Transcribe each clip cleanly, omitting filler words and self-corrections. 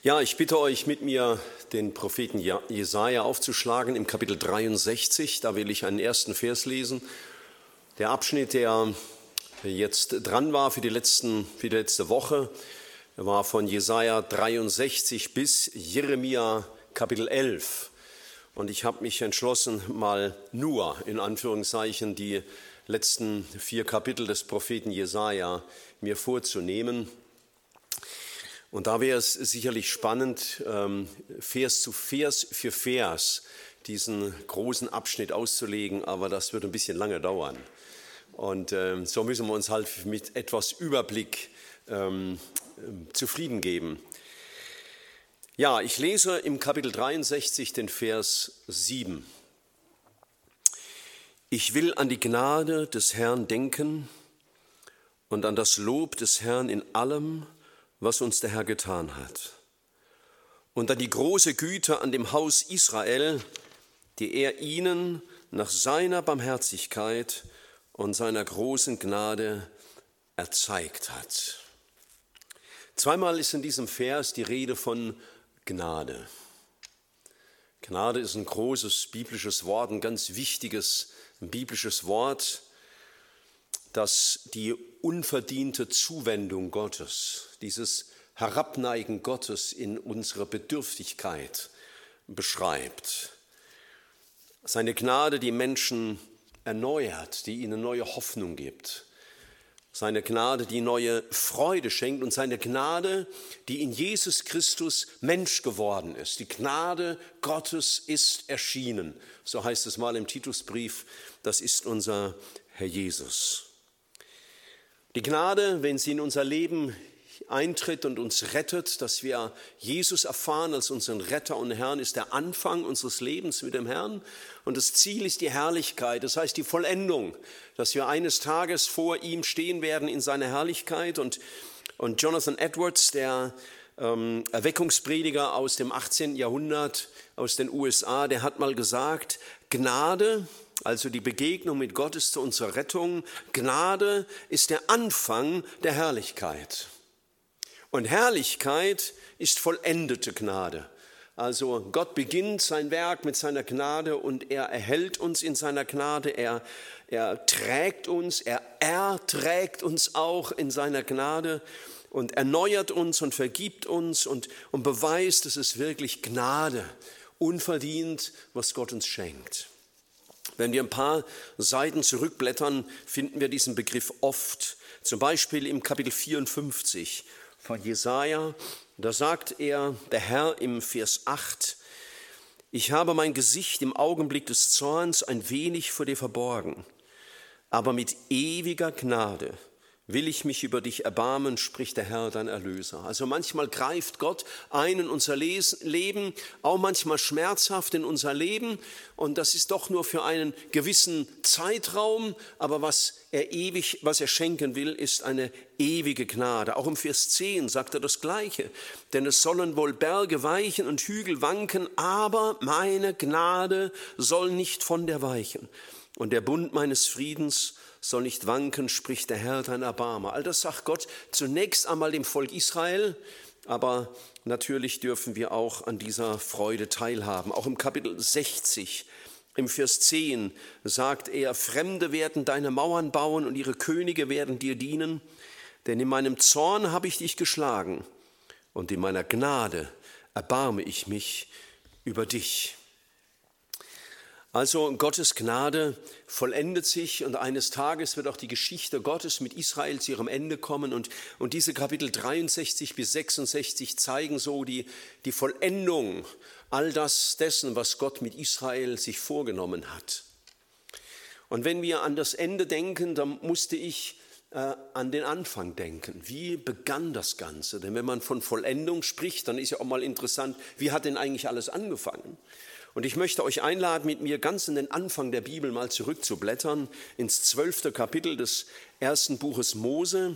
Ja, ich bitte euch, mit mir den Propheten Jesaja aufzuschlagen im Kapitel 63. Da will ich einen ersten Vers lesen. Der Abschnitt, der jetzt dran war für die letzte Woche, war von Jesaja 63 bis Jeremia Kapitel 11. Und ich habe mich entschlossen, mal nur in Anführungszeichen die letzten 4 Kapitel des Propheten Jesaja mir vorzunehmen. Und da wäre es sicherlich spannend, Vers für Vers diesen großen Abschnitt auszulegen, aber das wird ein bisschen lange dauern. Und so müssen wir uns halt mit etwas Überblick zufrieden geben. Ja, ich lese im Kapitel 63 den Vers 7. Ich will an die Gnade des Herrn denken und an das Lob des Herrn in allem, was uns der Herr getan hat. Und an die große Güte an dem Haus Israel, die er ihnen nach seiner Barmherzigkeit und seiner großen Gnade erzeigt hat. Zweimal ist in diesem Vers die Rede von Gnade. Gnade ist ein großes biblisches Wort, ein ganz wichtiges biblisches Wort, das die unverdiente Zuwendung Gottes, dieses Herabneigen Gottes in unsere Bedürftigkeit beschreibt. Seine Gnade, die Menschen erneuert, die ihnen neue Hoffnung gibt. Seine Gnade, die neue Freude schenkt und seine Gnade, die in Jesus Christus Mensch geworden ist. Die Gnade Gottes ist erschienen. So heißt es mal im Titusbrief, das ist unser Herr Jesus. Die Gnade, wenn sie in unser Leben eintritt und uns rettet, dass wir Jesus erfahren als unseren Retter und Herrn, ist der Anfang unseres Lebens mit dem Herrn. Und das Ziel ist die Herrlichkeit, das heißt die Vollendung, dass wir eines Tages vor ihm stehen werden in seiner Herrlichkeit. Und Jonathan Edwards, der Erweckungsprediger aus dem 18. Jahrhundert aus den USA, der hat mal gesagt, Gnade, also die Begegnung mit Gott ist zu unserer Rettung. Gnade ist der Anfang der Herrlichkeit. Und Herrlichkeit ist vollendete Gnade. Also Gott beginnt sein Werk mit seiner Gnade und er erhält uns in seiner Gnade. Er trägt uns, er erträgt uns auch in seiner Gnade und erneuert uns und vergibt uns und beweist, es ist wirklich Gnade, unverdient, was Gott uns schenkt. Wenn wir ein paar Seiten zurückblättern, finden wir diesen Begriff oft. Zum Beispiel im Kapitel 54 von Jesaja, da sagt der Herr im Vers 8, ich habe mein Gesicht im Augenblick des Zorns ein wenig vor dir verborgen, aber mit ewiger Gnade will ich mich über dich erbarmen, spricht der Herr, dein Erlöser. Also manchmal greift Gott ein in unser Leben, auch manchmal schmerzhaft in unser Leben. Und das ist doch nur für einen gewissen Zeitraum. Aber was er schenken will, ist eine ewige Gnade. Auch im Vers 10 sagt er das Gleiche. Denn es sollen wohl Berge weichen und Hügel wanken, aber meine Gnade soll nicht von dir weichen. Und der Bund meines Friedens soll nicht wanken, spricht der Herr, dein Erbarmer. All das sagt Gott zunächst einmal dem Volk Israel, aber natürlich dürfen wir auch an dieser Freude teilhaben. Auch im Kapitel 60, im Vers 10 sagt er, Fremde werden deine Mauern bauen und ihre Könige werden dir dienen, denn in meinem Zorn habe ich dich geschlagen und in meiner Gnade erbarme ich mich über dich. Also Gottes Gnade vollendet sich und eines Tages wird auch die Geschichte Gottes mit Israel zu ihrem Ende kommen und diese Kapitel 63 bis 66 zeigen so die Vollendung all dessen, was Gott mit Israel sich vorgenommen hat. Und wenn wir an das Ende denken, dann musste ich an den Anfang denken. Wie begann das Ganze? Denn wenn man von Vollendung spricht, dann ist ja auch mal interessant, wie hat denn eigentlich alles angefangen? Und ich möchte euch einladen, mit mir ganz in den Anfang der Bibel mal zurückzublättern, ins 12. Kapitel des 1. Buches Mose.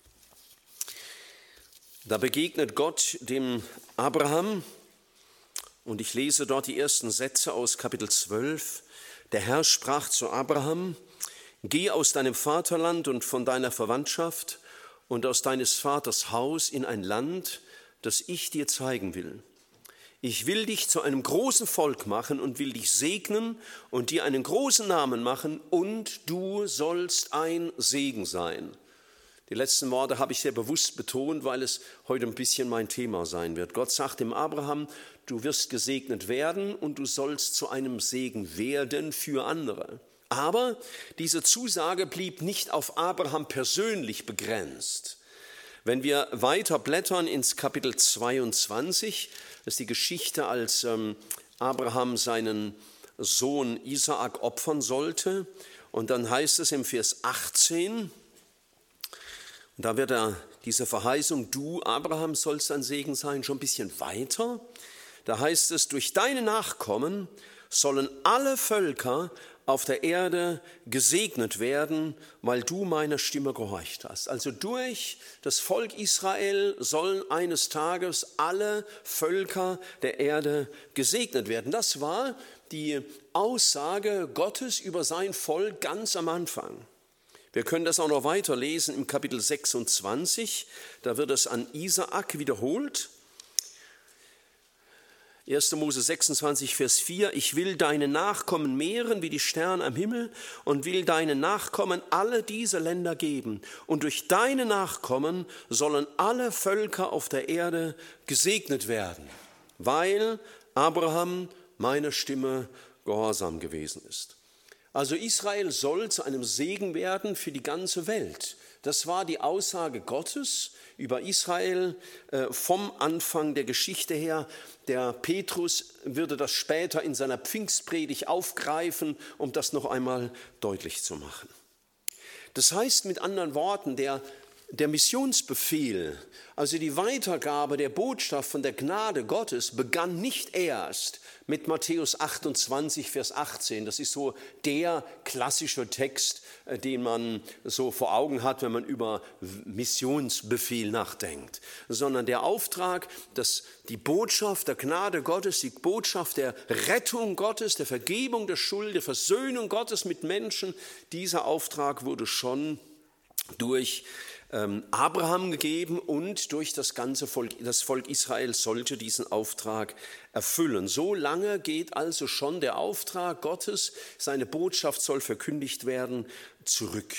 Da begegnet Gott dem Abraham und ich lese dort die ersten Sätze aus Kapitel 12. Der Herr sprach zu Abraham, geh aus deinem Vaterland und von deiner Verwandtschaft und aus deines Vaters Haus in ein Land, das ich dir zeigen will. Ich will dich zu einem großen Volk machen und will dich segnen und dir einen großen Namen machen und du sollst ein Segen sein. Die letzten Worte habe ich sehr bewusst betont, weil es heute ein bisschen mein Thema sein wird. Gott sagt dem Abraham, du wirst gesegnet werden und du sollst zu einem Segen werden für andere. Aber diese Zusage blieb nicht auf Abraham persönlich begrenzt. Wenn wir weiter blättern ins Kapitel 22, das ist die Geschichte, als Abraham seinen Sohn Isaak opfern sollte. Und dann heißt es im Vers 18, und da wird diese Verheißung, du Abraham sollst ein Segen sein, schon ein bisschen weiter. Da heißt es, durch deine Nachkommen sollen alle Völker auf der Erde gesegnet werden, weil du meiner Stimme gehorcht hast. Also durch das Volk Israel sollen eines Tages alle Völker der Erde gesegnet werden. Das war die Aussage Gottes über sein Volk ganz am Anfang. Wir können das auch noch weiterlesen im Kapitel 26, da wird es an Isaak wiederholt. 1. Mose 26, Vers 4, ich will deine Nachkommen mehren wie die Sterne am Himmel und will deinen Nachkommen alle diese Länder geben. Und durch deine Nachkommen sollen alle Völker auf der Erde gesegnet werden, weil Abraham meiner Stimme gehorsam gewesen ist. Also Israel soll zu einem Segen werden für die ganze Welt. Das war die Aussage Gottes über Israel vom Anfang der Geschichte her. Der Petrus würde das später in seiner Pfingstpredigt aufgreifen, um das noch einmal deutlich zu machen. Das heißt mit anderen Worten, der Missionsbefehl, also die Weitergabe der Botschaft von der Gnade Gottes, begann nicht erst mit Matthäus 28, Vers 18. Das ist so der klassische Text, den man so vor Augen hat, wenn man über Missionsbefehl nachdenkt. Sondern der Auftrag, dass die Botschaft der Gnade Gottes, die Botschaft der Rettung Gottes, der Vergebung der Schuld, der Versöhnung Gottes mit Menschen, dieser Auftrag wurde schon durch Abraham gegeben und durch das ganze Volk, das Volk Israel sollte diesen Auftrag erfüllen. So lange geht also schon der Auftrag Gottes, seine Botschaft soll verkündigt werden, zurück.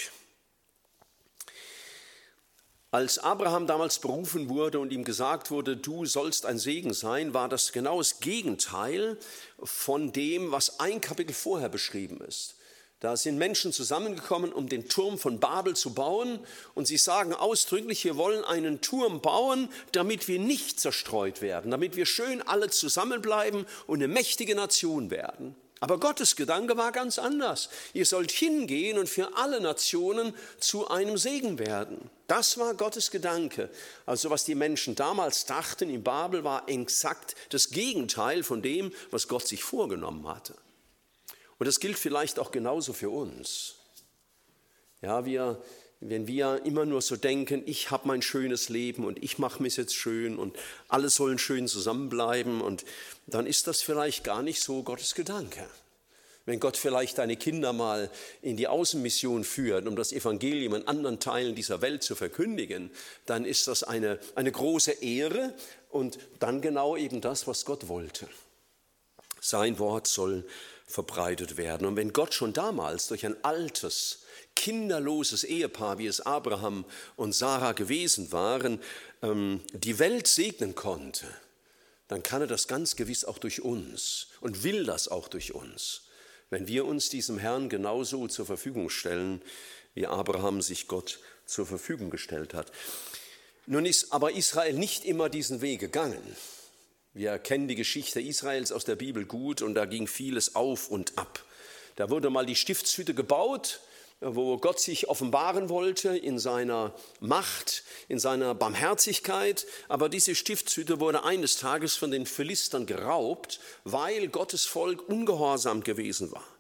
Als Abraham damals berufen wurde und ihm gesagt wurde, du sollst ein Segen sein, war das genau das Gegenteil von dem, was ein Kapitel vorher beschrieben ist. Da sind Menschen zusammengekommen, um den Turm von Babel zu bauen. Und sie sagen ausdrücklich, wir wollen einen Turm bauen, damit wir nicht zerstreut werden, damit wir schön alle zusammenbleiben und eine mächtige Nation werden. Aber Gottes Gedanke war ganz anders. Ihr sollt hingehen und für alle Nationen zu einem Segen werden. Das war Gottes Gedanke. Also was die Menschen damals dachten in Babel, war exakt das Gegenteil von dem, was Gott sich vorgenommen hatte. Und das gilt vielleicht auch genauso für uns. Ja, wenn wir immer nur so denken, ich habe mein schönes Leben und ich mache mich jetzt schön und alle sollen schön zusammenbleiben, und dann ist das vielleicht gar nicht so Gottes Gedanke. Wenn Gott vielleicht deine Kinder mal in die Außenmission führt, um das Evangelium in anderen Teilen dieser Welt zu verkündigen, dann ist das eine große Ehre und dann genau eben das, was Gott wollte. Sein Wort soll verbreitet werden. Und wenn Gott schon damals durch ein altes, kinderloses Ehepaar, wie es Abraham und Sarah gewesen waren, die Welt segnen konnte, dann kann er das ganz gewiss auch durch uns und will das auch durch uns, wenn wir uns diesem Herrn genauso zur Verfügung stellen, wie Abraham sich Gott zur Verfügung gestellt hat. Nun ist aber Israel nicht immer diesen Weg gegangen. Wir kennen die Geschichte Israels aus der Bibel gut und da ging vieles auf und ab. Da wurde mal die Stiftshütte gebaut, wo Gott sich offenbaren wollte in seiner Macht, in seiner Barmherzigkeit. Aber diese Stiftshütte wurde eines Tages von den Philistern geraubt, weil Gottes Volk ungehorsam gewesen war.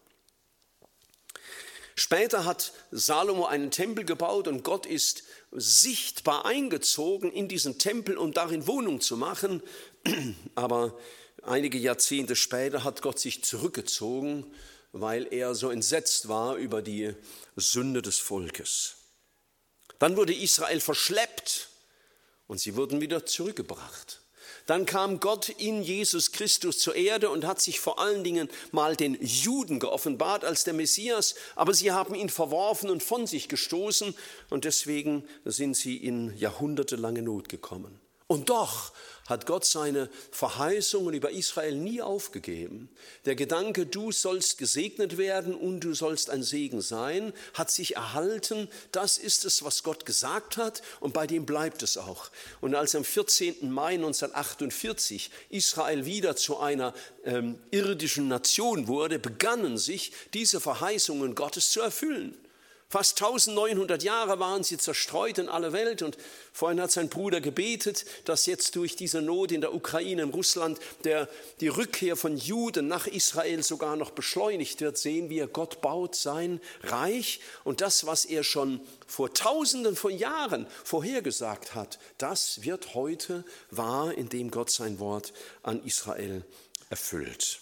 Später hat Salomo einen Tempel gebaut und Gott ist sichtbar eingezogen in diesen Tempel, um darin Wohnung zu machen. Aber einige Jahrzehnte später hat Gott sich zurückgezogen, weil er so entsetzt war über die Sünde des Volkes. Dann wurde Israel verschleppt und sie wurden wieder zurückgebracht. Dann kam Gott in Jesus Christus zur Erde und hat sich vor allen Dingen mal den Juden geoffenbart als der Messias, aber sie haben ihn verworfen und von sich gestoßen und deswegen sind sie in jahrhundertelange Not gekommen. Und doch hat Gott seine Verheißungen über Israel nie aufgegeben. Der Gedanke, du sollst gesegnet werden und du sollst ein Segen sein, hat sich erhalten. Das ist es, was Gott gesagt hat und bei dem bleibt es auch. Und als am 14. Mai 1948 Israel wieder zu einer irdischen Nation wurde, begannen sich diese Verheißungen Gottes zu erfüllen. Fast 1900 Jahre waren sie zerstreut in aller Welt und vorhin hat sein Bruder gebetet, dass jetzt durch diese Not in der Ukraine, in Russland, die Rückkehr von Juden nach Israel sogar noch beschleunigt wird. Sehen wir, Gott baut sein Reich und das, was er schon vor Tausenden von Jahren vorhergesagt hat, das wird heute wahr, indem Gott sein Wort an Israel erfüllt.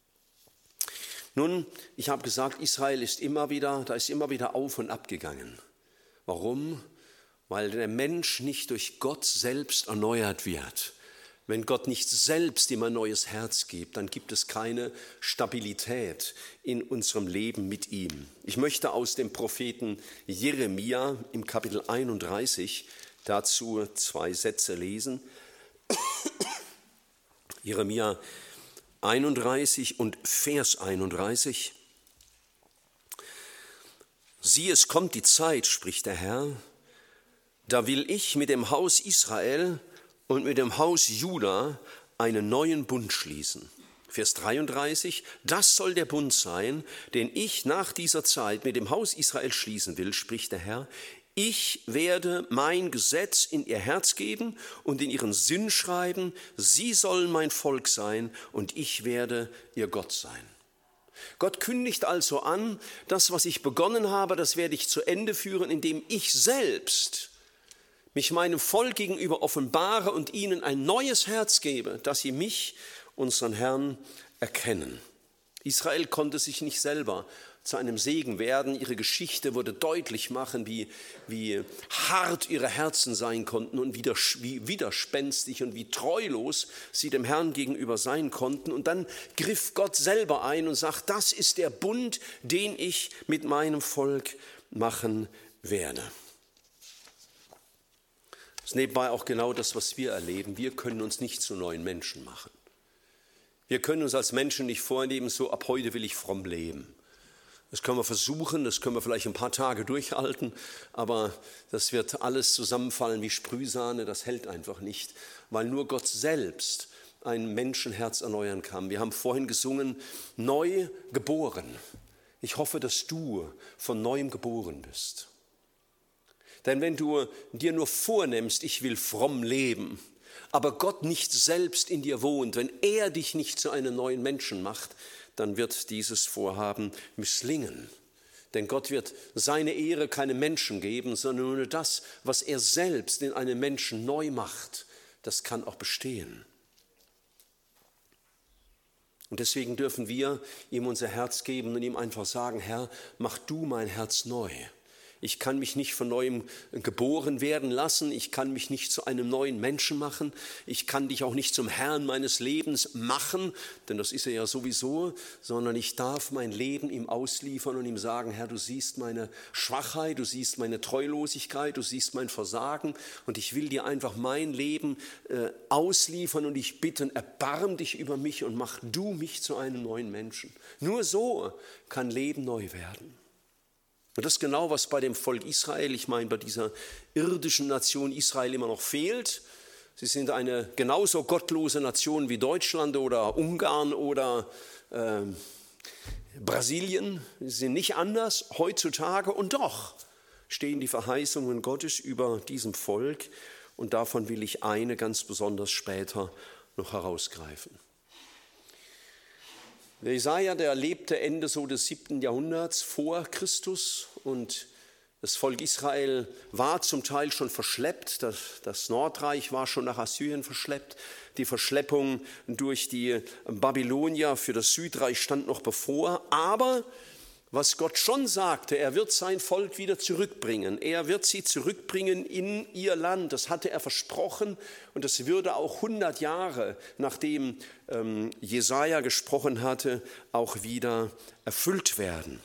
Nun, ich habe gesagt, Israel ist immer wieder auf und ab gegangen. Warum? Weil der Mensch nicht durch Gott selbst erneuert wird. Wenn Gott nicht selbst ihm ein neues Herz gibt, dann gibt es keine Stabilität in unserem Leben mit ihm. Ich möchte aus dem Propheten Jeremia im Kapitel 31 dazu 2 Sätze lesen. Jeremia 31 und Vers 31. Sieh, es kommt die Zeit, spricht der Herr, da will ich mit dem Haus Israel und mit dem Haus Juda einen neuen Bund schließen. Vers 33, das soll der Bund sein, den ich nach dieser Zeit mit dem Haus Israel schließen will, spricht der Herr. Ich werde mein Gesetz in ihr Herz geben und in ihren Sinn schreiben. Sie sollen mein Volk sein und ich werde ihr Gott sein. Gott kündigt also an, das, was ich begonnen habe, das werde ich zu Ende führen, indem ich selbst mich meinem Volk gegenüber offenbare und ihnen ein neues Herz gebe, dass sie mich, unseren Herrn, erkennen. Israel konnte sich nicht selber zu einem Segen werden. Ihre Geschichte würde deutlich machen, wie hart ihre Herzen sein konnten und wie widerspenstig und wie treulos sie dem Herrn gegenüber sein konnten. Und dann griff Gott selber ein und sagt, das ist der Bund, den ich mit meinem Volk machen werde. Das ist nebenbei auch genau das, was wir erleben. Wir können uns nicht zu neuen Menschen machen. Wir können uns als Menschen nicht vornehmen, so ab heute will ich fromm leben. Das können wir versuchen, das können wir vielleicht ein paar Tage durchhalten, aber das wird alles zusammenfallen wie Sprühsahne, das hält einfach nicht, weil nur Gott selbst ein Menschenherz erneuern kann. Wir haben vorhin gesungen, neu geboren. Ich hoffe, dass du von neuem geboren bist. Denn wenn du dir nur vornimmst, ich will fromm leben, aber Gott nicht selbst in dir wohnt, wenn er dich nicht zu einem neuen Menschen macht, dann wird dieses Vorhaben misslingen. Denn Gott wird seine Ehre keinem Menschen geben, sondern nur das, was er selbst in einem Menschen neu macht, das kann auch bestehen. Und deswegen dürfen wir ihm unser Herz geben und ihm einfach sagen, Herr, mach du mein Herz neu. Ich kann mich nicht von neuem geboren werden lassen. Ich kann mich nicht zu einem neuen Menschen machen. Ich kann dich auch nicht zum Herrn meines Lebens machen, denn das ist er ja sowieso, sondern ich darf mein Leben ihm ausliefern und ihm sagen, Herr, du siehst meine Schwachheit, du siehst meine Treulosigkeit, du siehst mein Versagen und ich will dir einfach mein Leben ausliefern und ich bitte, erbarm dich über mich und mach du mich zu einem neuen Menschen. Nur so kann Leben neu werden. Und das ist genau, was bei dem Volk Israel, ich meine bei dieser irdischen Nation Israel immer noch fehlt. Sie sind eine genauso gottlose Nation wie Deutschland oder Ungarn oder Brasilien. Sie sind nicht anders heutzutage und doch stehen die Verheißungen Gottes über diesem Volk und davon will ich eine ganz besonders später noch herausgreifen. Der Jesaja, der lebte Ende so des 7. Jahrhunderts vor Christus und das Volk Israel war zum Teil schon verschleppt. Das Nordreich war schon nach Assyrien verschleppt. Die Verschleppung durch die Babylonier für das Südreich stand noch bevor. Aber was Gott schon sagte, er wird sein Volk wieder zurückbringen. Er wird sie zurückbringen in ihr Land. Das hatte er versprochen und das würde auch 100 Jahre, nachdem Jesaja gesprochen hatte, auch wieder erfüllt werden.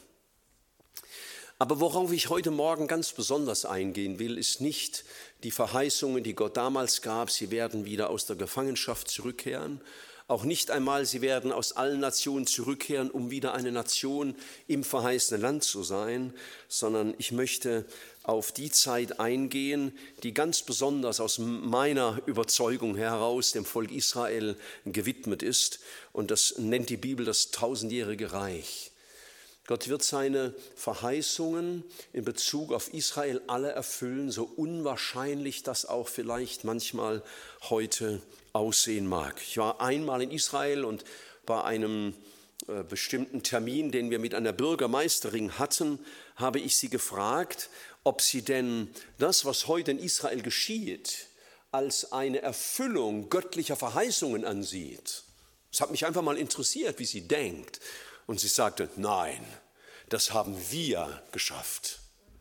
Aber worauf ich heute Morgen ganz besonders eingehen will, ist nicht die Verheißungen, die Gott damals gab, sie werden wieder aus der Gefangenschaft zurückkehren. Auch nicht einmal, sie werden aus allen Nationen zurückkehren, um wieder eine Nation im verheißenen Land zu sein, sondern ich möchte auf die Zeit eingehen, die ganz besonders aus meiner Überzeugung heraus dem Volk Israel gewidmet ist. Und das nennt die Bibel das 1000-jährige Reich. Gott wird seine Verheißungen in Bezug auf Israel alle erfüllen, so unwahrscheinlich das auch vielleicht manchmal heute aussehen mag. Ich war einmal in Israel und bei einem bestimmten Termin, den wir mit einer Bürgermeisterin hatten, habe ich sie gefragt, ob sie denn das, was heute in Israel geschieht, als eine Erfüllung göttlicher Verheißungen ansieht. Es hat mich einfach mal interessiert, wie sie denkt. Und sie sagte, nein, das haben wir geschafft.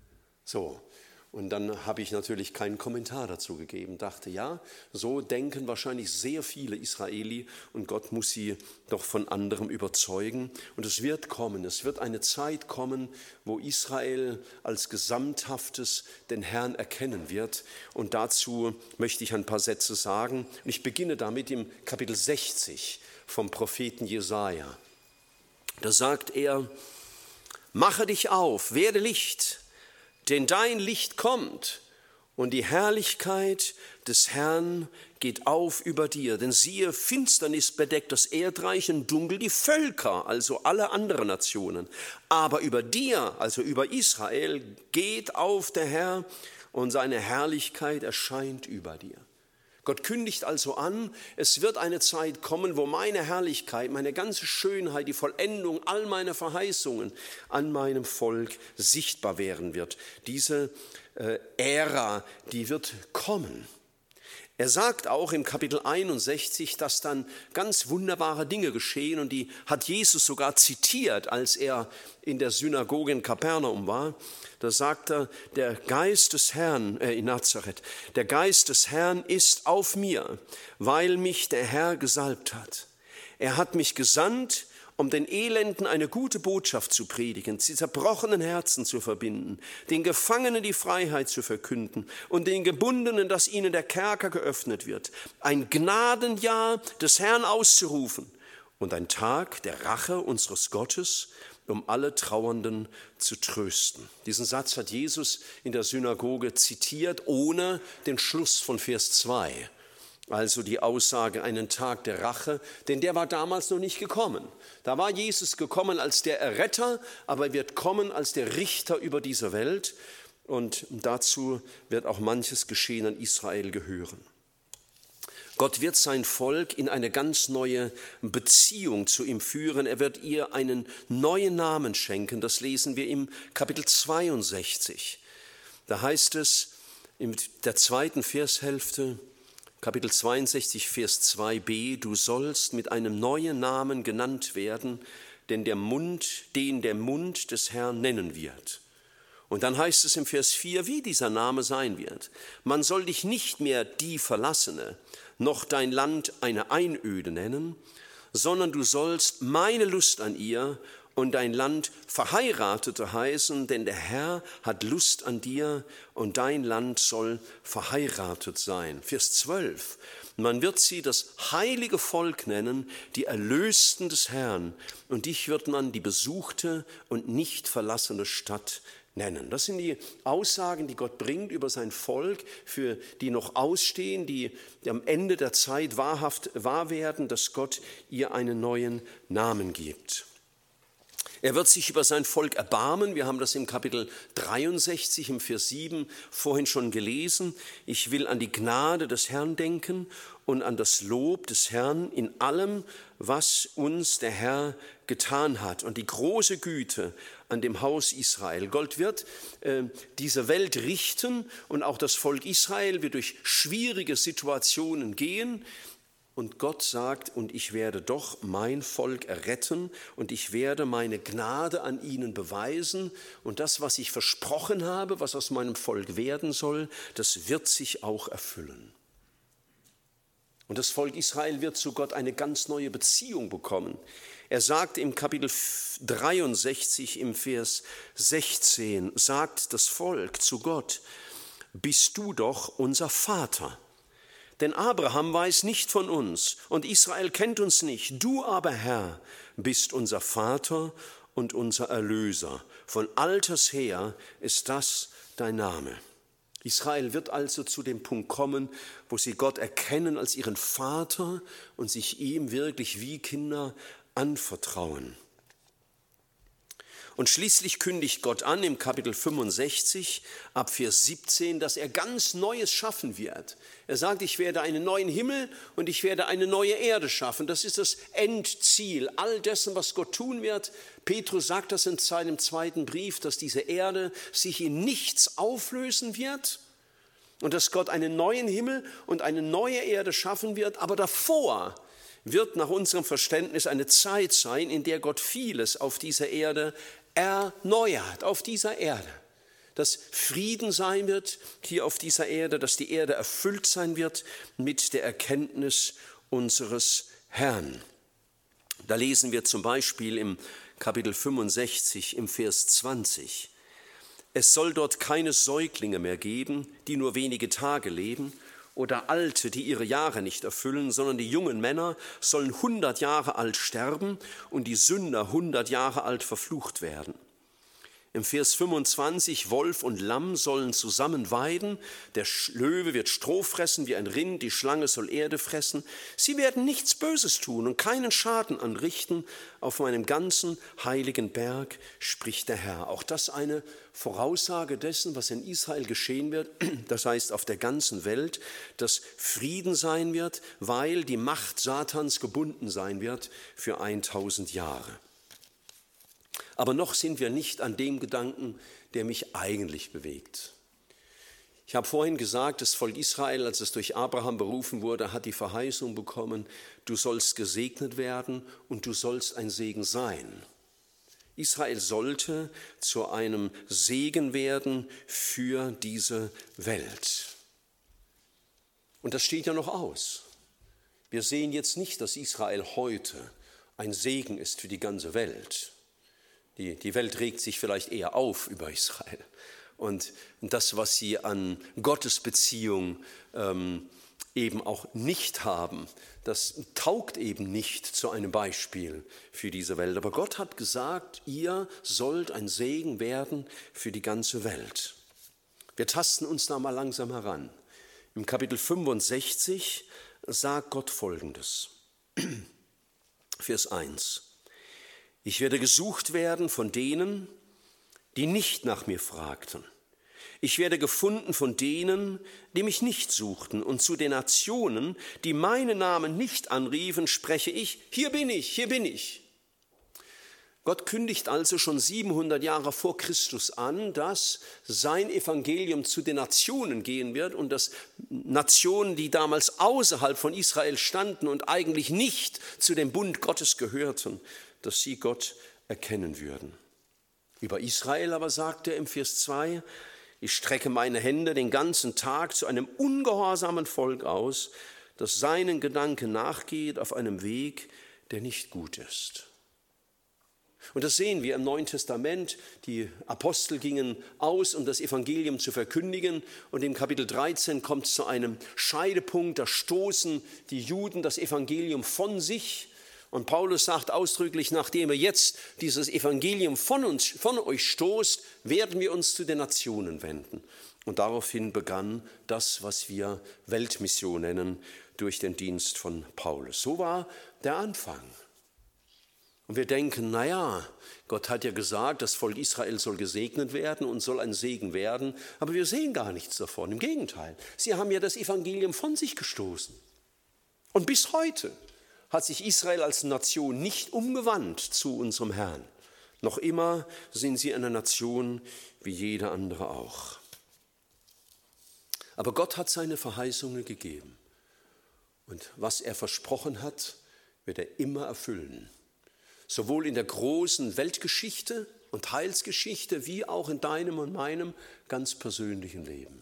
So, und dann habe ich natürlich keinen Kommentar dazu gegeben, dachte, ja, so denken wahrscheinlich sehr viele Israeli und Gott muss sie doch von anderem überzeugen. Und es wird kommen, es wird eine Zeit kommen, wo Israel als Gesamthaftes den Herrn erkennen wird. Und dazu möchte ich ein paar Sätze sagen. Und ich beginne damit im Kapitel 60 vom Propheten Jesaja. Da sagt er, mache dich auf, werde Licht, denn dein Licht kommt und die Herrlichkeit des Herrn geht auf über dir. Denn siehe, Finsternis bedeckt das Erdreich und dunkel die Völker, also alle anderen Nationen. Aber über dir, also über Israel, geht auf der Herr und seine Herrlichkeit erscheint über dir. Gott kündigt also an, es wird eine Zeit kommen, wo meine Herrlichkeit, meine ganze Schönheit, die Vollendung all meiner Verheißungen an meinem Volk sichtbar werden wird. Diese Ära, die wird kommen. Er sagt auch im Kapitel 61, dass dann ganz wunderbare Dinge geschehen und die hat Jesus sogar zitiert, als er in der Synagoge in Kapernaum war. Da sagt er, der Geist des Herrn in Nazareth, der Geist des Herrn ist auf mir, weil mich der Herr gesalbt hat. Er hat mich gesandt, um den Elenden eine gute Botschaft zu predigen, die zerbrochenen Herzen zu verbinden, den Gefangenen die Freiheit zu verkünden und den Gebundenen, dass ihnen der Kerker geöffnet wird, ein Gnadenjahr des Herrn auszurufen und ein Tag der Rache unseres Gottes, um alle Trauernden zu trösten. Diesen Satz hat Jesus in der Synagoge zitiert, ohne den Schluss von Vers 2. Also die Aussage, einen Tag der Rache, denn der war damals noch nicht gekommen. Da war Jesus gekommen als der Erretter, aber er wird kommen als der Richter über diese Welt. Und dazu wird auch manches Geschehen an Israel gehören. Gott wird sein Volk in eine ganz neue Beziehung zu ihm führen. Er wird ihr einen neuen Namen schenken. Das lesen wir im Kapitel 62. Da heißt es in der zweiten Vershälfte, Kapitel 62, Vers 2b, du sollst mit einem neuen Namen genannt werden, den der Mund des Herrn nennen wird. Und dann heißt es im Vers 4, wie dieser Name sein wird. Man soll dich nicht mehr die Verlassene, noch dein Land eine Einöde nennen, sondern du sollst meine Lust an ihr und dein Land Verheiratete heißen, denn der Herr hat Lust an dir und dein Land soll verheiratet sein. Vers 12, man wird sie das heilige Volk nennen, die Erlösten des Herrn, und dich wird man die besuchte und nicht verlassene Stadt nennen. Das sind die Aussagen, die Gott bringt über sein Volk, für die noch ausstehen, die am Ende der Zeit wahrhaft wahr werden, dass Gott ihr einen neuen Namen gibt. Er wird sich über sein Volk erbarmen. Wir haben das im Kapitel 63 im Vers 7 vorhin schon gelesen. Ich will an die Gnade des Herrn denken und an das Lob des Herrn in allem, was uns der Herr getan hat, und die große Güte an dem Haus Israel. Gott wird diese Welt richten und auch das Volk Israel wird durch schwierige Situationen gehen. Und Gott sagt, und ich werde doch mein Volk erretten und ich werde meine Gnade an ihnen beweisen. Und das, was ich versprochen habe, was aus meinem Volk werden soll, das wird sich auch erfüllen. Und das Volk Israel wird zu Gott eine ganz neue Beziehung bekommen. Er sagt im Kapitel 63 im Vers 16, sagt das Volk zu Gott, bist du doch unser Vater. Denn Abraham weiß nicht von uns und Israel kennt uns nicht. Du aber, Herr, bist unser Vater und unser Erlöser. Von alters her ist das dein Name. Israel wird also zu dem Punkt kommen, wo sie Gott erkennen als ihren Vater und sich ihm wirklich wie Kinder anvertrauen. Und schließlich kündigt Gott an im Kapitel 65 ab Vers 17, dass er ganz Neues schaffen wird. Er sagt, ich werde einen neuen Himmel und ich werde eine neue Erde schaffen. Das ist das Endziel all dessen, was Gott tun wird. Petrus sagt das in seinem zweiten Brief, dass diese Erde sich in nichts auflösen wird und dass Gott einen neuen Himmel und eine neue Erde schaffen wird. Aber davor wird nach unserem Verständnis eine Zeit sein, in der Gott vieles auf dieser Erde erneuert, auf dieser Erde. Dass Frieden sein wird hier auf dieser Erde, dass die Erde erfüllt sein wird mit der Erkenntnis unseres Herrn. Da lesen wir zum Beispiel im Kapitel 65 im Vers 20. Es soll dort keine Säuglinge mehr geben, die nur wenige Tage leben, oder Alte, die ihre Jahre nicht erfüllen, sondern die jungen Männer sollen 100 Jahre alt sterben und die Sünder 100 Jahre alt verflucht werden. Im Vers 25, Wolf und Lamm sollen zusammen weiden, der Löwe wird Stroh fressen wie ein Rind, die Schlange soll Erde fressen. Sie werden nichts Böses tun und keinen Schaden anrichten auf meinem ganzen heiligen Berg, spricht der Herr. Auch das eine Voraussage dessen, was in Israel geschehen wird, das heißt auf der ganzen Welt, dass Frieden sein wird, weil die Macht Satans gebunden sein wird für 1000 Jahre. Aber noch sind wir nicht an dem Gedanken, der mich eigentlich bewegt. Ich habe vorhin gesagt, das Volk Israel, als es durch Abraham berufen wurde, hat die Verheißung bekommen, du sollst gesegnet werden und du sollst ein Segen sein. Israel sollte zu einem Segen werden für diese Welt. Und das steht ja noch aus. Wir sehen jetzt nicht, dass Israel heute ein Segen ist für die ganze Welt. Die Welt regt sich vielleicht eher auf über Israel. Und das, was sie an Gottesbeziehung eben auch nicht haben, das taugt eben nicht zu einem Beispiel für diese Welt. Aber Gott hat gesagt, ihr sollt ein Segen werden für die ganze Welt. Wir tasten uns da mal langsam heran. Im Kapitel 65 sagt Gott Folgendes, Vers 1. Ich werde gesucht werden von denen, die nicht nach mir fragten. Ich werde gefunden von denen, die mich nicht suchten. Und zu den Nationen, die meinen Namen nicht anriefen, spreche ich, hier bin ich, hier bin ich. Gott kündigt also schon 700 Jahre vor Christus an, dass sein Evangelium zu den Nationen gehen wird und dass Nationen, die damals außerhalb von Israel standen und eigentlich nicht zu dem Bund Gottes gehörten, dass sie Gott erkennen würden. Über Israel aber sagt er im Vers 2, ich strecke meine Hände den ganzen Tag zu einem ungehorsamen Volk aus, das seinen Gedanken nachgeht auf einem Weg, der nicht gut ist. Und das sehen wir im Neuen Testament. Die Apostel gingen aus, um das Evangelium zu verkündigen. Und im Kapitel 13 kommt es zu einem Scheidepunkt. Da stoßen die Juden das Evangelium von sich. Und Paulus sagt ausdrücklich, nachdem er jetzt dieses Evangelium von euch stoßt, werden wir uns zu den Nationen wenden. Und daraufhin begann das, was wir Weltmission nennen, durch den Dienst von Paulus. So war der Anfang. Und wir denken, naja, Gott hat ja gesagt, das Volk Israel soll gesegnet werden und soll ein Segen werden. Aber wir sehen gar nichts davon. Im Gegenteil, sie haben ja das Evangelium von sich gestoßen. Und bis heute hat sich Israel als Nation nicht umgewandt zu unserem Herrn. Noch immer sind sie eine Nation wie jede andere auch. Aber Gott hat seine Verheißungen gegeben. Und was er versprochen hat, wird er immer erfüllen. Sowohl in der großen Weltgeschichte und Heilsgeschichte, wie auch in deinem und meinem ganz persönlichen Leben.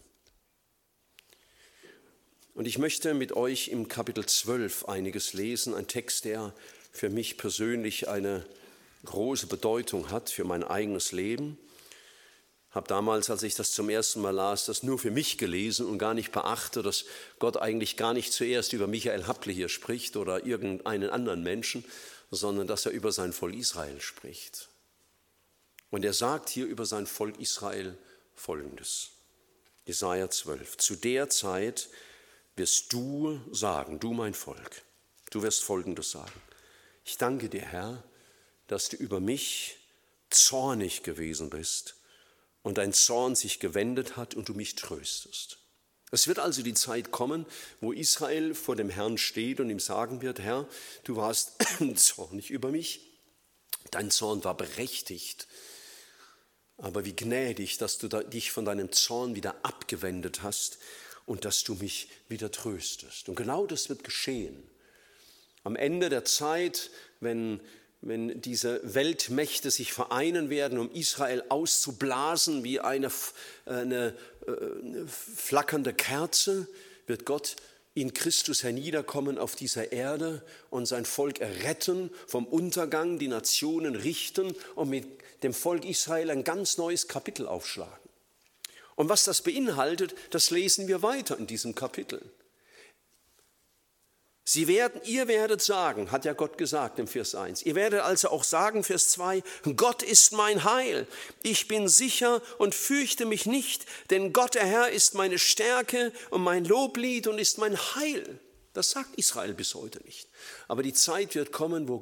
Und ich möchte mit euch im Kapitel 12 einiges lesen, ein Text, der für mich persönlich eine große Bedeutung hat für mein eigenes Leben. Ich habe damals, als ich das zum ersten Mal las, das nur für mich gelesen und gar nicht beachtet, dass Gott eigentlich gar nicht zuerst über Michael Happle hier spricht oder irgendeinen anderen Menschen, sondern dass er über sein Volk Israel spricht. Und er sagt hier über sein Volk Israel Folgendes. Jesaja 12. Zu der Zeit wirst du sagen, du mein Volk, du wirst Folgendes sagen. Ich danke dir, Herr, dass du über mich zornig gewesen bist und dein Zorn sich gewendet hat und du mich tröstest. Es wird also die Zeit kommen, wo Israel vor dem Herrn steht und ihm sagen wird, Herr, du warst zornig über mich, dein Zorn war berechtigt, aber wie gnädig, dass du dich von deinem Zorn wieder abgewendet hast und dass du mich wieder tröstest. Und genau das wird geschehen. Am Ende der Zeit, wenn diese Weltmächte sich vereinen werden, um Israel auszublasen wie eine flackernde Kerze, wird Gott in Christus herniederkommen auf dieser Erde und sein Volk erretten vom Untergang, die Nationen richten und mit dem Volk Israel ein ganz neues Kapitel aufschlagen. Und was das beinhaltet, das lesen wir weiter in diesem Kapitel. Ihr werdet sagen, hat ja Gott gesagt im Vers 1, ihr werdet also auch sagen, Vers 2, Gott ist mein Heil, ich bin sicher und fürchte mich nicht, denn Gott, der Herr, ist meine Stärke und mein Loblied und ist mein Heil. Das sagt Israel bis heute nicht. Aber die Zeit wird kommen, wo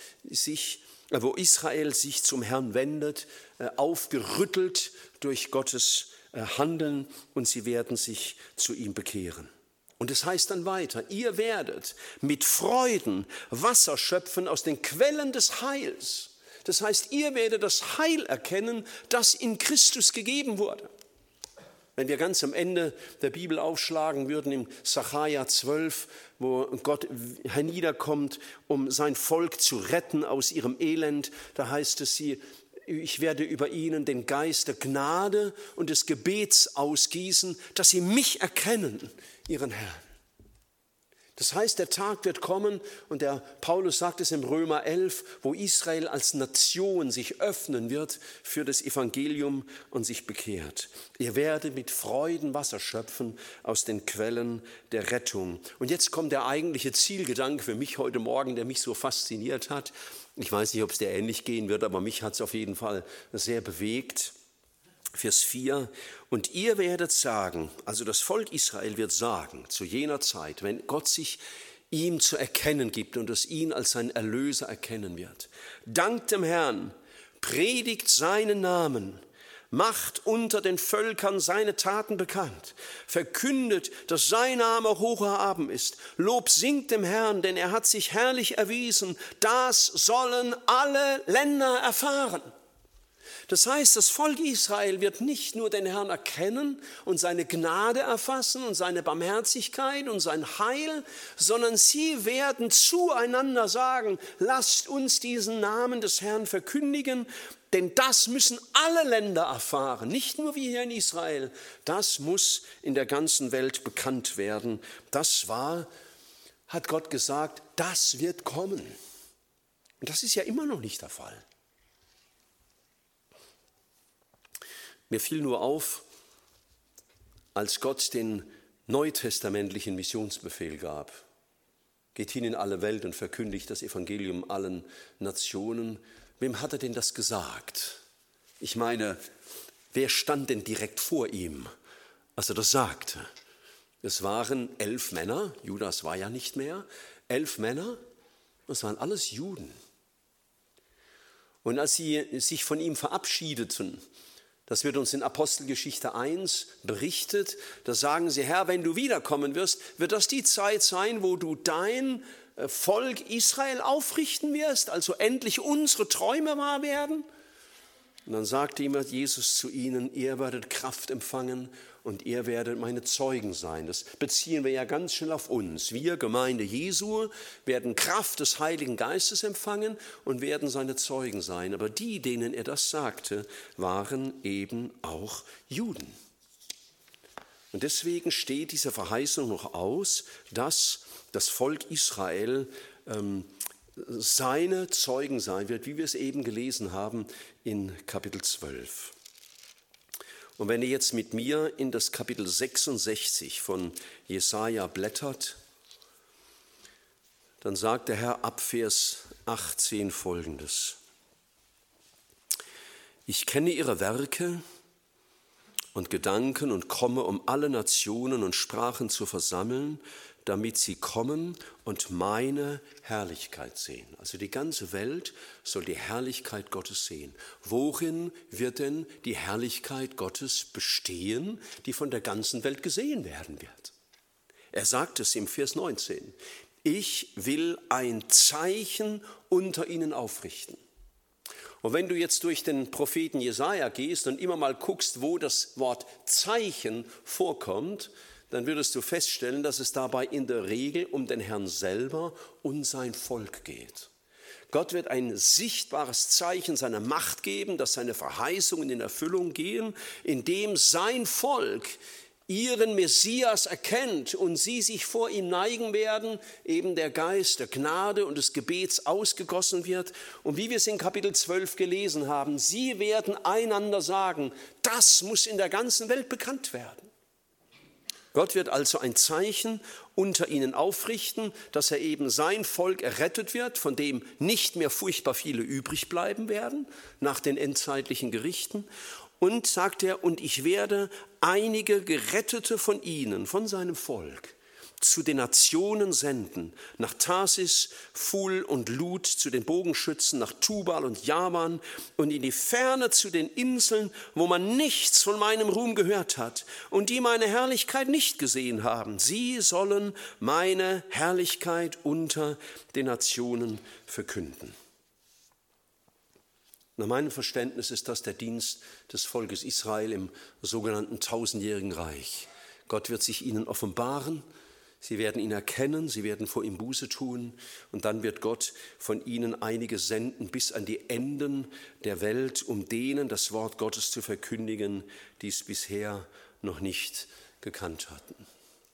Israel sich zum Herrn wendet, aufgerüttelt durch Gottes Handeln und sie werden sich zu ihm bekehren. Und es heißt dann weiter, ihr werdet mit Freuden Wasser schöpfen aus den Quellen des Heils. Das heißt, ihr werdet das Heil erkennen, das in Christus gegeben wurde. Wenn wir ganz am Ende der Bibel aufschlagen würden, im Sacharja 12, wo Gott herniederkommt, um sein Volk zu retten aus ihrem Elend, da heißt es, ich werde über ihnen den Geist der Gnade und des Gebets ausgießen, dass sie mich erkennen, ihren Herrn. Das heißt, der Tag wird kommen, und der Paulus sagt es im Römer 11, wo Israel als Nation sich öffnen wird für das Evangelium und sich bekehrt. Ihr werdet mit Freuden Wasser schöpfen aus den Quellen der Rettung. Und jetzt kommt der eigentliche Zielgedanke für mich heute Morgen, der mich so fasziniert hat. Ich weiß nicht, ob es dir ähnlich gehen wird, aber mich hat es auf jeden Fall sehr bewegt. Vers 4, und ihr werdet sagen, also das Volk Israel wird sagen, zu jener Zeit, wenn Gott sich ihm zu erkennen gibt und es ihn als sein Erlöser erkennen wird. Dankt dem Herrn, predigt seinen Namen, macht unter den Völkern seine Taten bekannt, verkündet, dass sein Name hoch erhaben ist. Lob singt dem Herrn, denn er hat sich herrlich erwiesen. Das sollen alle Länder erfahren. Das heißt, das Volk Israel wird nicht nur den Herrn erkennen und seine Gnade erfassen und seine Barmherzigkeit und sein Heil, sondern sie werden zueinander sagen, lasst uns diesen Namen des Herrn verkündigen, denn das müssen alle Länder erfahren, nicht nur wir hier in Israel. Das muss in der ganzen Welt bekannt werden. Hat Gott gesagt, das wird kommen. Und das ist ja immer noch nicht der Fall. Mir fiel nur auf, als Gott den neutestamentlichen Missionsbefehl gab. Geht hin in alle Welt und verkündigt das Evangelium allen Nationen. Wem hat er denn das gesagt? Ich meine, wer stand denn direkt vor ihm, als er das sagte? Es waren 11 Männer, Judas war ja nicht mehr, 11 Männer, das waren alles Juden. Und als sie sich von ihm verabschiedeten, das wird uns in Apostelgeschichte 1 berichtet. Da sagen sie, Herr, wenn du wiederkommen wirst, wird das die Zeit sein, wo du dein Volk Israel aufrichten wirst, also endlich unsere Träume wahr werden? Und dann sagte ihm Jesus zu ihnen, ihr werdet Kraft empfangen und ihr werdet meine Zeugen sein. Das beziehen wir ja ganz schnell auf uns. Wir, Gemeinde Jesu, werden Kraft des Heiligen Geistes empfangen und werden seine Zeugen sein. Aber die, denen er das sagte, waren eben auch Juden. Und deswegen steht diese Verheißung noch aus, dass das Volk Israel seine Zeugen sein wird, wie wir es eben gelesen haben in Kapitel 12. Und wenn ihr jetzt mit mir in das Kapitel 66 von Jesaja blättert, dann sagt der Herr ab Vers 18 Folgendes. Ich kenne ihre Werke und Gedanken und komme, um alle Nationen und Sprachen zu versammeln, damit sie kommen und meine Herrlichkeit sehen. Also die ganze Welt soll die Herrlichkeit Gottes sehen. Worin wird denn die Herrlichkeit Gottes bestehen, die von der ganzen Welt gesehen werden wird? Er sagt es im Vers 19. Ich will ein Zeichen unter ihnen aufrichten. Und wenn du jetzt durch den Propheten Jesaja gehst und immer mal guckst, wo das Wort Zeichen vorkommt, dann würdest du feststellen, dass es dabei in der Regel um den Herrn selber und sein Volk geht. Gott wird ein sichtbares Zeichen seiner Macht geben, dass seine Verheißungen in Erfüllung gehen, indem sein Volk ihren Messias erkennt und sie sich vor ihm neigen werden, eben der Geist der Gnade und des Gebets ausgegossen wird. Und wie wir es in Kapitel 12 gelesen haben, sie werden einander sagen, das muss in der ganzen Welt bekannt werden. Gott wird also ein Zeichen unter ihnen aufrichten, dass er eben sein Volk errettet wird, von dem nicht mehr furchtbar viele übrig bleiben werden nach den endzeitlichen Gerichten. Und, sagt er, und ich werde einige Gerettete von ihnen, von seinem Volk, zu den Nationen senden, nach Tarsis, Phul und Lud, zu den Bogenschützen, nach Tubal und Javan und in die Ferne zu den Inseln, wo man nichts von meinem Ruhm gehört hat und die meine Herrlichkeit nicht gesehen haben. Sie sollen meine Herrlichkeit unter den Nationen verkünden. Nach meinem Verständnis ist das der Dienst des Volkes Israel im sogenannten 1000-jährigen Reich. Gott wird sich ihnen offenbaren, sie werden ihn erkennen, sie werden vor ihm Buße tun und dann wird Gott von ihnen einige senden bis an die Enden der Welt, um denen das Wort Gottes zu verkündigen, die es bisher noch nicht gekannt hatten.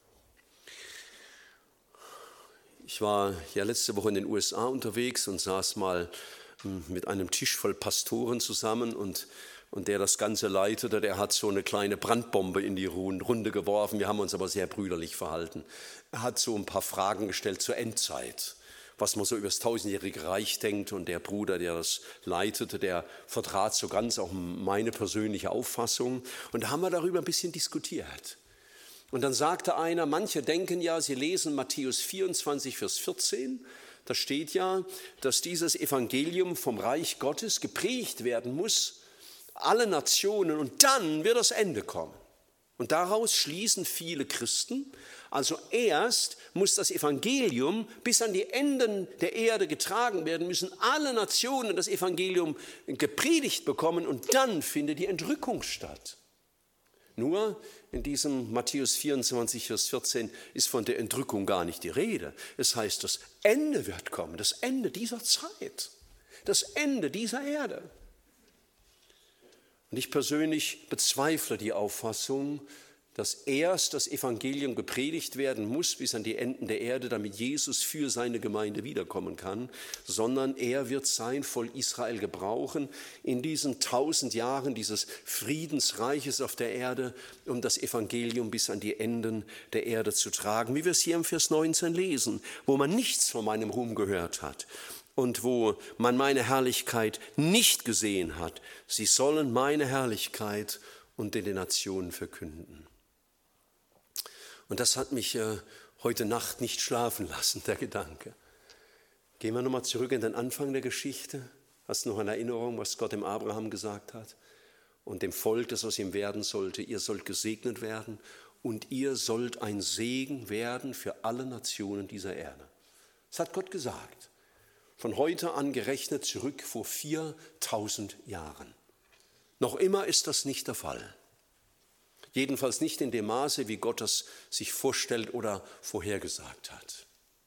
Ich war ja letzte Woche in den USA unterwegs und saß mal mit einem Tisch voll Pastoren zusammen und der das Ganze leitete, der hat so eine kleine Brandbombe in die Runde geworfen. Wir haben uns aber sehr brüderlich verhalten. Er hat so ein paar Fragen gestellt zur Endzeit, was man so über das 1000-jährige Reich denkt. Und der Bruder, der das leitete, der vertrat so ganz auch meine persönliche Auffassung. Und da haben wir darüber ein bisschen diskutiert. Und dann sagte einer, manche denken ja, sie lesen Matthäus 24, Vers 14, da steht ja, dass dieses Evangelium vom Reich Gottes gepredigt werden muss, alle Nationen, und dann wird das Ende kommen. Und daraus schließen viele Christen, also erst muss das Evangelium bis an die Enden der Erde getragen werden, müssen alle Nationen das Evangelium gepredigt bekommen und dann findet die Entrückung statt. Nur in diesem Matthäus 24, Vers 14 ist von der Entrückung gar nicht die Rede. Es heißt, das Ende wird kommen, das Ende dieser Zeit, das Ende dieser Erde. Und ich persönlich bezweifle die Auffassung, dass erst das Evangelium gepredigt werden muss bis an die Enden der Erde, damit Jesus für seine Gemeinde wiederkommen kann, sondern er wird sein Volk Israel gebrauchen in diesen 1000 Jahren dieses Friedensreiches auf der Erde, um das Evangelium bis an die Enden der Erde zu tragen, wie wir es hier im Vers 19 lesen, wo man nichts von meinem Ruhm gehört hat und wo man meine Herrlichkeit nicht gesehen hat. Sie sollen meine Herrlichkeit unter den Nationen verkünden. Und das hat mich heute Nacht nicht schlafen lassen, der Gedanke. Gehen wir nochmal zurück in den Anfang der Geschichte. Hast du noch eine Erinnerung, was Gott dem Abraham gesagt hat? Und dem Volk, das aus ihm werden sollte, ihr sollt gesegnet werden und ihr sollt ein Segen werden für alle Nationen dieser Erde. Das hat Gott gesagt. Von heute an gerechnet zurück vor 4000 Jahren. Noch immer ist das nicht der Fall. Jedenfalls nicht in dem Maße, wie Gott das sich vorstellt oder vorhergesagt hat.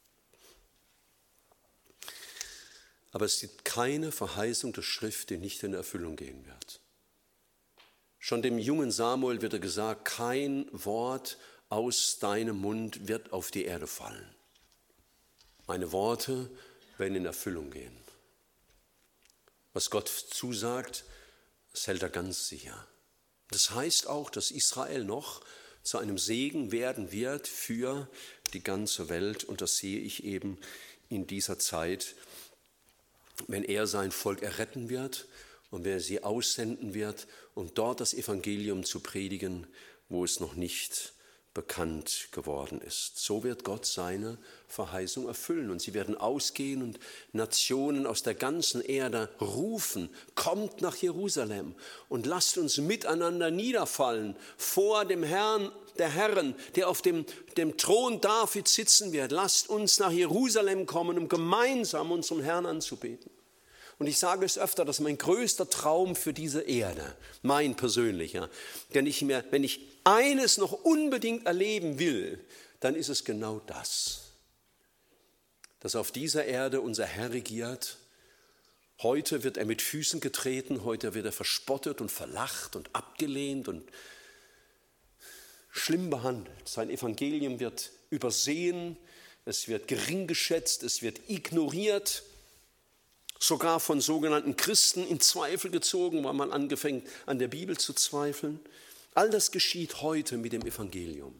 Aber es gibt keine Verheißung der Schrift, die nicht in Erfüllung gehen wird. Schon dem jungen Samuel wird gesagt, kein Wort aus deinem Mund wird auf die Erde fallen. Meine Worte werden in Erfüllung gehen. Was Gott zusagt, das hält er ganz sicher. Das heißt auch, dass Israel noch zu einem Segen werden wird für die ganze Welt. Und das sehe ich eben in dieser Zeit, wenn er sein Volk erretten wird und wer sie aussenden wird, um dort das Evangelium zu predigen, wo es noch nicht bekannt geworden ist. So wird Gott seine Verheißung erfüllen und sie werden ausgehen und Nationen aus der ganzen Erde rufen, kommt nach Jerusalem und lasst uns miteinander niederfallen vor dem Herrn der Herren, der auf dem Thron Davids sitzen wird. Lasst uns nach Jerusalem kommen, um gemeinsam unseren Herrn anzubeten. Und ich sage es öfter, das ist mein größter Traum für diese Erde, mein persönlicher. Denn wenn ich eines noch unbedingt erleben will, dann ist es genau das. Dass auf dieser Erde unser Herr regiert. Heute wird er mit Füßen getreten, heute wird er verspottet und verlacht und abgelehnt und schlimm behandelt. Sein Evangelium wird übersehen, es wird gering geschätzt, es wird ignoriert. Sogar von sogenannten Christen in Zweifel gezogen, weil man angefangen an der Bibel zu zweifeln. All das geschieht heute mit dem Evangelium.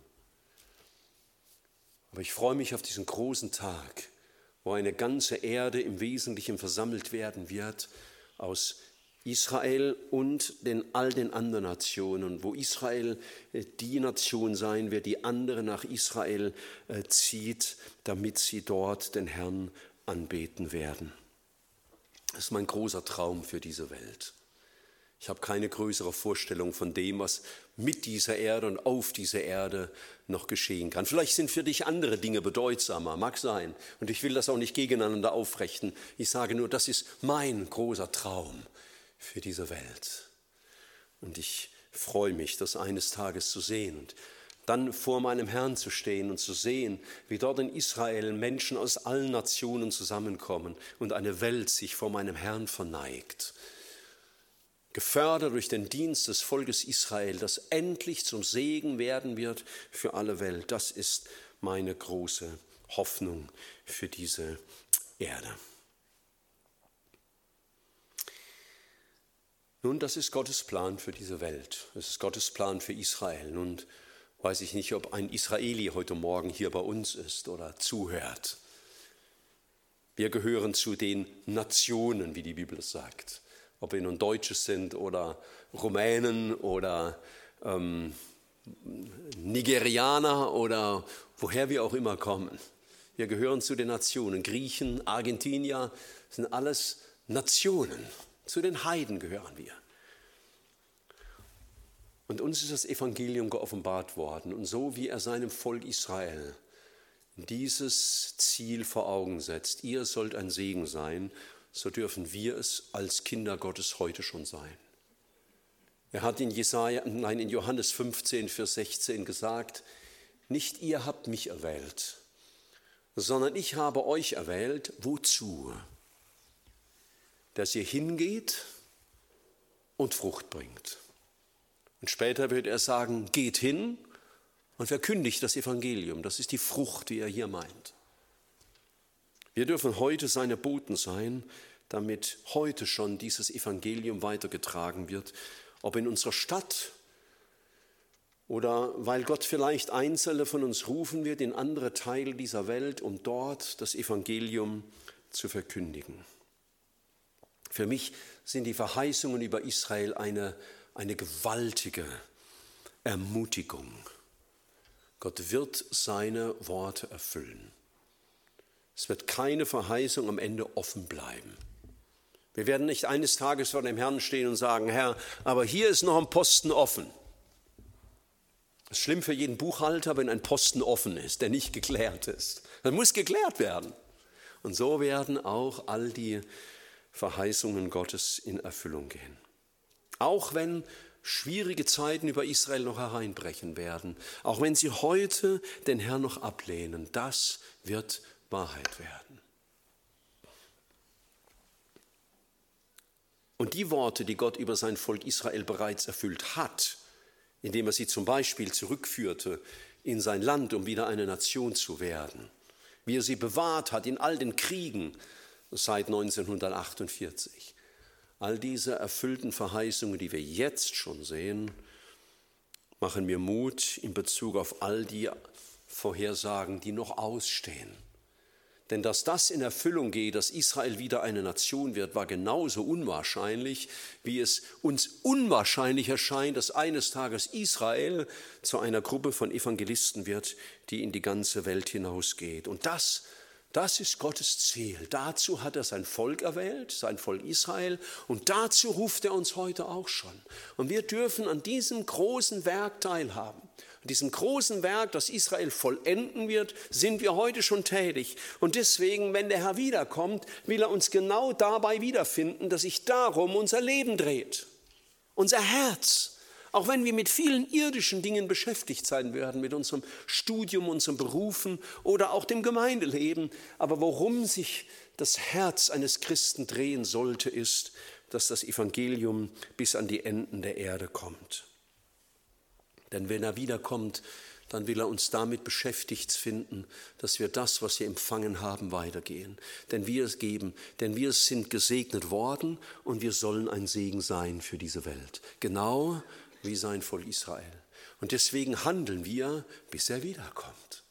Aber ich freue mich auf diesen großen Tag, wo eine ganze Erde im Wesentlichen versammelt werden wird aus Israel und all den anderen Nationen, wo Israel die Nation sein wird, die andere nach Israel zieht, damit sie dort den Herrn anbeten werden. Das ist mein großer Traum für diese Welt. Ich habe keine größere Vorstellung von dem, was mit dieser Erde und auf dieser Erde noch geschehen kann. Vielleicht sind für dich andere Dinge bedeutsamer, mag sein. Und ich will das auch nicht gegeneinander aufrichten. Ich sage nur, das ist mein großer Traum für diese Welt. Und ich freue mich, das eines Tages zu sehen und dann vor meinem Herrn zu stehen und zu sehen, wie dort in Israel Menschen aus allen Nationen zusammenkommen und eine Welt sich vor meinem Herrn verneigt. Gefördert durch den Dienst des Volkes Israel, das endlich zum Segen werden wird für alle Welt. Das ist meine große Hoffnung für diese Erde. Nun, das ist Gottes Plan für diese Welt. Das ist Gottes Plan für Israel. Nun weiß ich nicht, ob ein Israeli heute Morgen hier bei uns ist oder zuhört. Wir gehören zu den Nationen, wie die Bibel es sagt. Ob wir nun Deutsche sind oder Rumänen oder Nigerianer oder woher wir auch immer kommen. Wir gehören zu den Nationen. Griechen, Argentinier sind alles Nationen. Zu den Heiden gehören wir. Und uns ist das Evangelium geoffenbart worden. Und so wie er seinem Volk Israel dieses Ziel vor Augen setzt, ihr sollt ein Segen sein, so dürfen wir es als Kinder Gottes heute schon sein. Er hat in Johannes 15, Vers 16 gesagt, nicht ihr habt mich erwählt, sondern ich habe euch erwählt, wozu? Dass ihr hingeht und Frucht bringt. Und später wird er sagen, geht hin und verkündigt das Evangelium. Das ist die Frucht, die er hier meint. Wir dürfen heute seine Boten sein, damit heute schon dieses Evangelium weitergetragen wird, ob in unserer Stadt oder weil Gott vielleicht Einzelne von uns rufen wird in andere Teile dieser Welt, um dort das Evangelium zu verkündigen. Für mich sind die Verheißungen über Israel eine gewaltige Ermutigung. Gott wird seine Worte erfüllen. Es wird keine Verheißung am Ende offen bleiben. Wir werden nicht eines Tages vor dem Herrn stehen und sagen, Herr, aber hier ist noch ein Posten offen. Es ist schlimm für jeden Buchhalter, wenn ein Posten offen ist, der nicht geklärt ist. Das muss geklärt werden. Und so werden auch all die Verheißungen Gottes in Erfüllung gehen. Auch wenn schwierige Zeiten über Israel noch hereinbrechen werden, auch wenn sie heute den Herrn noch ablehnen, das wird Wahrheit werden. Und die Worte, die Gott über sein Volk Israel bereits erfüllt hat, indem er sie zum Beispiel zurückführte in sein Land, um wieder eine Nation zu werden, wie er sie bewahrt hat in all den Kriegen seit 1948. All diese erfüllten Verheißungen, die wir jetzt schon sehen, machen mir Mut in Bezug auf all die Vorhersagen, die noch ausstehen. Denn dass das in Erfüllung geht, dass Israel wieder eine Nation wird, war genauso unwahrscheinlich, wie es uns unwahrscheinlich erscheint, dass eines Tages Israel zu einer Gruppe von Evangelisten wird, die in die ganze Welt hinausgeht. Und das ist Gottes Ziel. Dazu hat er sein Volk erwählt, sein Volk Israel. Und dazu ruft er uns heute auch schon. Und wir dürfen an diesem großen Werk teilhaben. An diesem großen Werk, das Israel vollenden wird, sind wir heute schon tätig. Und deswegen, wenn der Herr wiederkommt, will er uns genau dabei wiederfinden, dass sich darum unser Leben dreht. Unser Herz. Auch wenn wir mit vielen irdischen Dingen beschäftigt sein werden, mit unserem Studium, unserem Berufen oder auch dem Gemeindeleben. Aber worum sich das Herz eines Christen drehen sollte, ist, dass das Evangelium bis an die Enden der Erde kommt. Denn wenn er wiederkommt, dann will er uns damit beschäftigt finden, dass wir das, was wir empfangen haben, weitergehen. Denn wir sind gesegnet worden und wir sollen ein Segen sein für diese Welt. Genau wie sein Volk Israel. Und deswegen handeln wir, bis er wiederkommt.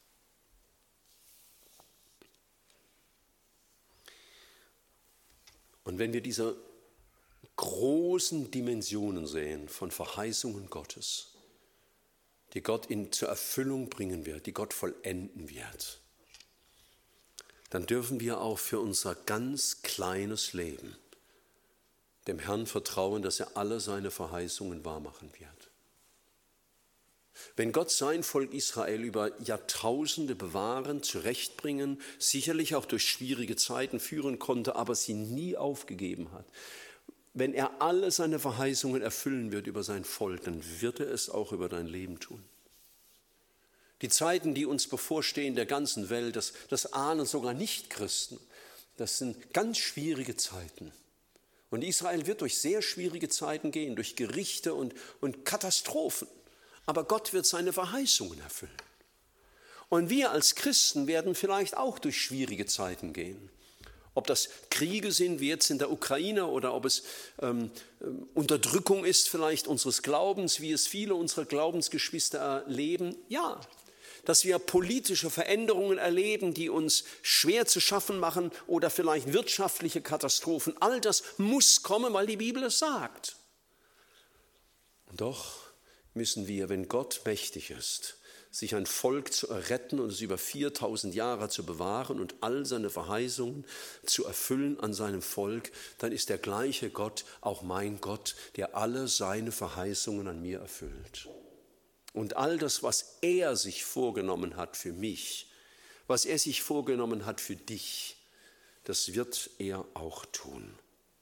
Und wenn wir diese großen Dimensionen sehen von Verheißungen Gottes, die Gott zur Erfüllung bringen wird, die Gott vollenden wird, dann dürfen wir auch für unser ganz kleines Leben dem Herrn vertrauen, dass er alle seine Verheißungen wahrmachen wird. Wenn Gott sein Volk Israel über Jahrtausende bewahren, zurechtbringen, sicherlich auch durch schwierige Zeiten führen konnte, aber sie nie aufgegeben hat, wenn er alle seine Verheißungen erfüllen wird über sein Volk, dann wird er es auch über dein Leben tun. Die Zeiten, die uns bevorstehen, der ganzen Welt, das ahnen sogar Nichtchristen, das sind ganz schwierige Zeiten. Und Israel wird durch sehr schwierige Zeiten gehen, durch Gerichte und Katastrophen. Aber Gott wird seine Verheißungen erfüllen. Und wir als Christen werden vielleicht auch durch schwierige Zeiten gehen. Ob das Kriege sind, wie jetzt in der Ukraine, oder ob es Unterdrückung ist vielleicht unseres Glaubens, wie es viele unserer Glaubensgeschwister erleben. Ja, dass wir politische Veränderungen erleben, die uns schwer zu schaffen machen, oder vielleicht wirtschaftliche Katastrophen. All das muss kommen, weil die Bibel es sagt. Und doch müssen wir, wenn Gott mächtig ist, sich ein Volk zu erretten und es über 4000 Jahre zu bewahren und all seine Verheißungen zu erfüllen an seinem Volk, dann ist der gleiche Gott auch mein Gott, der alle seine Verheißungen an mir erfüllt. Und all das, was er sich vorgenommen hat für mich, was er sich vorgenommen hat für dich, das wird er auch tun.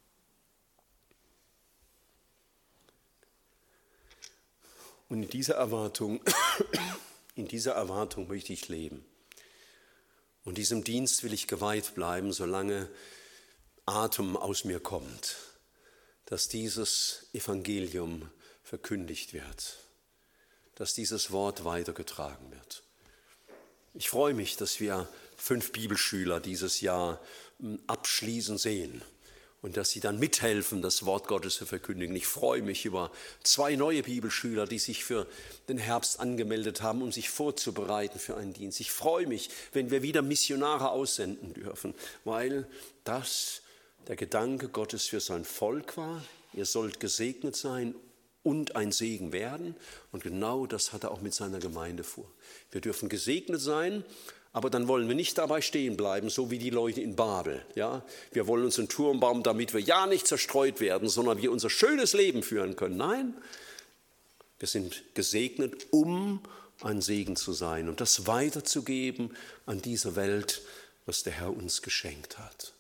Und in dieser Erwartung möchte ich leben. Und diesem Dienst will ich geweiht bleiben, solange Atem aus mir kommt, dass dieses Evangelium verkündigt wird, dass dieses Wort weitergetragen wird. Ich freue mich, dass wir 5 Bibelschüler dieses Jahr abschließen sehen und dass sie dann mithelfen, das Wort Gottes zu verkündigen. Ich freue mich über 2 neue Bibelschüler, die sich für den Herbst angemeldet haben, um sich vorzubereiten für einen Dienst. Ich freue mich, wenn wir wieder Missionare aussenden dürfen, weil das der Gedanke Gottes für sein Volk war. Ihr sollt gesegnet sein und ein Segen werden. Und genau das hat er auch mit seiner Gemeinde vor. Wir dürfen gesegnet sein, aber dann wollen wir nicht dabei stehen bleiben, so wie die Leute in Babel. Ja? Wir wollen uns einen Turm bauen, damit wir ja nicht zerstreut werden, sondern wir unser schönes Leben führen können. Nein, wir sind gesegnet, um ein Segen zu sein und das weiterzugeben an diese Welt, was der Herr uns geschenkt hat.